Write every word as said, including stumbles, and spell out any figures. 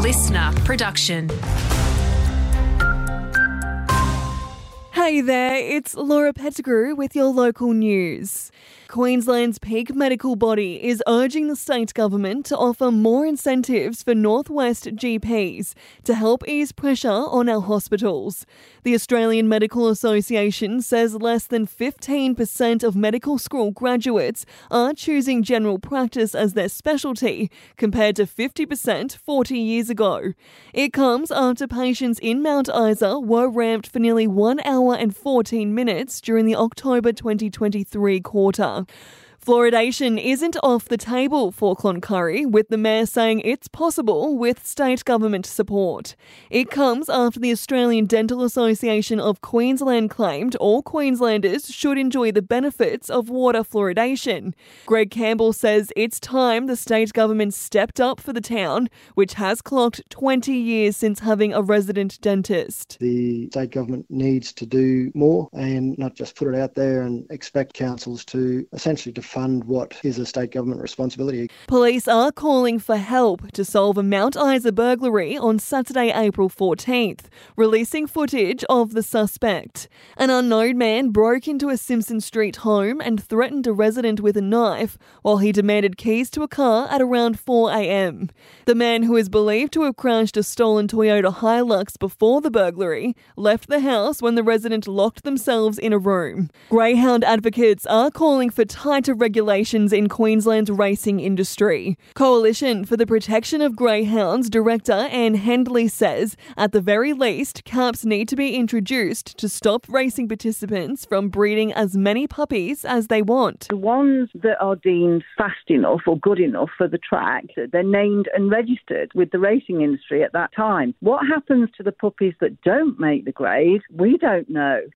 listener production. Hey there, it's Laura Pettigrew with your local news. Queensland's peak medical body is urging the state government to offer more incentives for Northwest G Ps to help ease pressure on our hospitals. The Australian Medical Association says less than fifteen percent of medical school graduates are choosing general practice as their specialty, compared to fifty percent forty years ago. It comes after patients in Mount Isa were ramped for nearly one hour and fourteen minutes during the October twenty twenty-three quarter. Fluoridation isn't off the table for Cloncurry, with the Mayor saying it's possible with state government support. It comes after the Australian Dental Association of Queensland claimed all Queenslanders should enjoy the benefits of water fluoridation. Greg Campbell says it's time the state government stepped up for the town, which has clocked twenty years since having a resident dentist. The state government needs to do more and not just put it out there and expect councils to essentially defund what is a state government responsibility. Police are calling for help to solve a Mount Isa burglary on Saturday, April fourteenth, releasing footage of the suspect. An unknown man broke into a Simpson Street home and threatened a resident with a knife while he demanded keys to a car at around four a.m. The man, who is believed to have crashed a stolen Toyota Hilux before the burglary, left the house when the resident locked themselves in a room. Greyhound advocates are calling for tighter regulations in Queensland's racing industry. Coalition for the Protection of Greyhounds Director Anne Hendley says, at the very least, caps need to be introduced to stop racing participants from breeding as many puppies as they want. The ones that are deemed fast enough or good enough for the track, they're named and registered with the racing industry at that time. What happens to the puppies that don't make the grade, we don't know.